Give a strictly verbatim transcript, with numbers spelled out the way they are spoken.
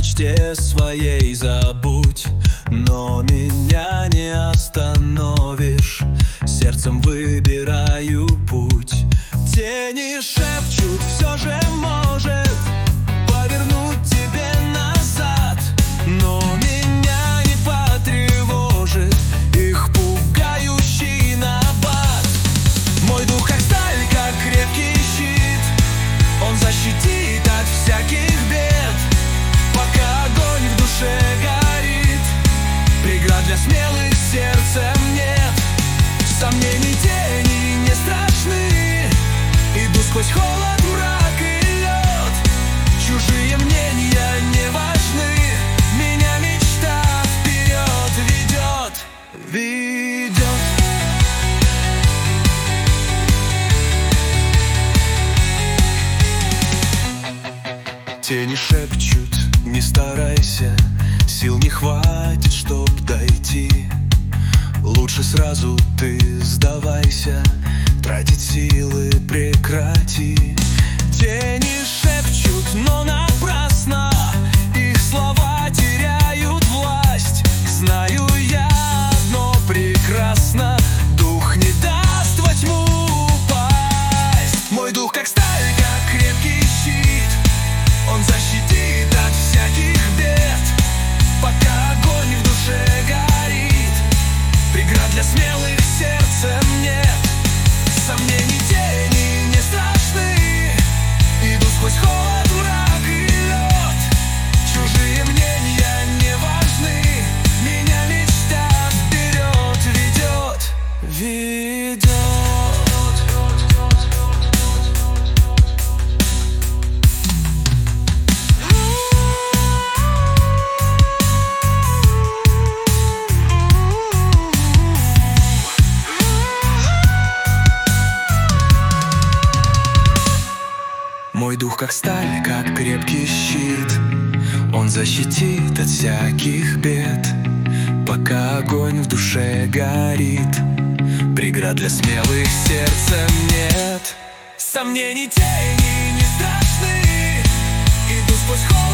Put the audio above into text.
мечте своей забудь, но меня не остановишь. Сердцем выбираю путь. Тени шепчут, все же может повернуть тебе назад, но меня не потревожит их пугающий набат. Мой дух как сталь, как крепкий щит, он защитит от всяких бед. Пока огонь в душе горит, преград для смелых сердцем нет. Сомнений тени не страшны, иду сквозь холод, мрак и лед. Чужие мнения не важны, меня мечта вперед ведет, ведет. Тени шепчут, не старайся, сил не хватит, чтоб дойти. Лучше сразу ты сдавайся, тратить силы прекрати. Тени шепчут, но напрасно, их слова теряют власть. Знаю я одно прекрасно, дух не даст во тьму упасть. Мой дух как сталь, как крепкий щит, он защитит от всяких бед. Пока огонь в душе горит, преград для смелых сердцем нет. Сомнений тени не страшны, иду сквозь холод, мрак и лед. Чужие мнения не важны, меня мечта вперед ведет, ведет. Мой дух как сталь, как крепкий щит, он защитит от всяких бед. Пока огонь в душе горит, преград для смелых сердцем нет. Сомнений тени не страшны, иду сквозь холод.